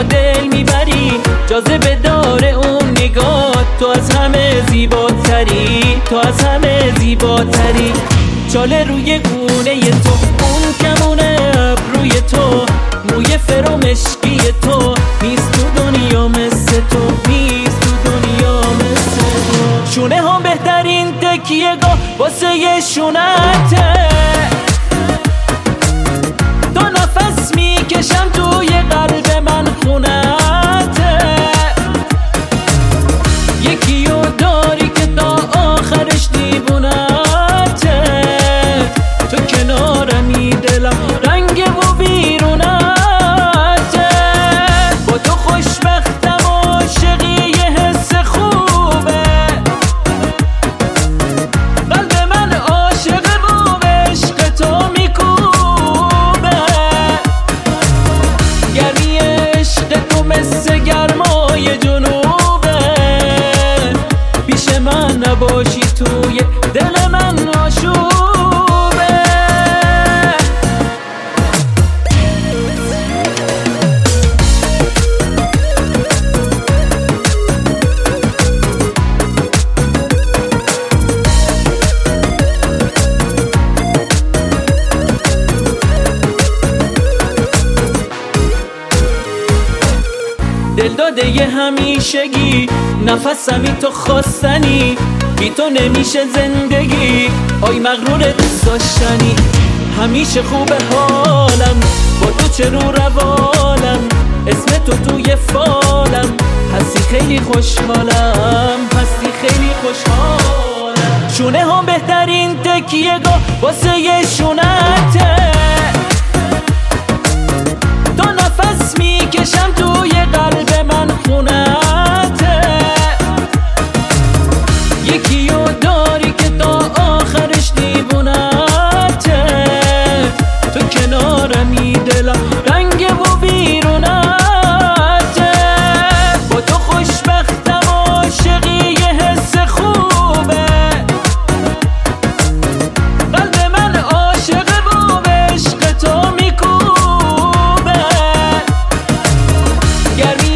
دل میبری، جاذبه داره اون نگاه، تو از همه زیباتری، تو از همه زیباتری. چاله روی گونه تو، اون کمونه ابروی تو، موی فرو مشکی تو، نیست تو دنیا مثل تو، نیست تو دنیا مثل تو. شونه هم بهترین تکیه گاه واسه یه شونته، تا نفس میکشم توی قلب من خونته. یکی رو داری که تا آخرش دیوونته، تو کنارمی دلم رنگ و بیرونته. با تو خوشبختم عاشقی یه حس خوبه، قلب من عاشقه و به عشق تو میکوبه. گرمی عشق تو مثل گرمای جنوبه، پیش من نباشی توی دل من آشوبه. دل داده یه همیشگی، نفسمی تو خواستنی، بی تو نمیشه زندگی، آی مغرور دوست داشتنی. همیشه خوبه حالم با تو، چه رو روالم، اسم تو توی فالم، هستی خیلی خوشحالم، هستی خیلی خوشحالم. شونه هم بهترین تکیه گاه واسه یه شونته، تا نفس میکشم توی قلب من خونته. یکی رو داری که تا آخرش دیوونته، تو کنارمی دلم رنگ و بیرونته. با تو خوشبختم عاشقی یه حس خوبه، قلب من عاشقه و به عشق تو میکوبه. گرمی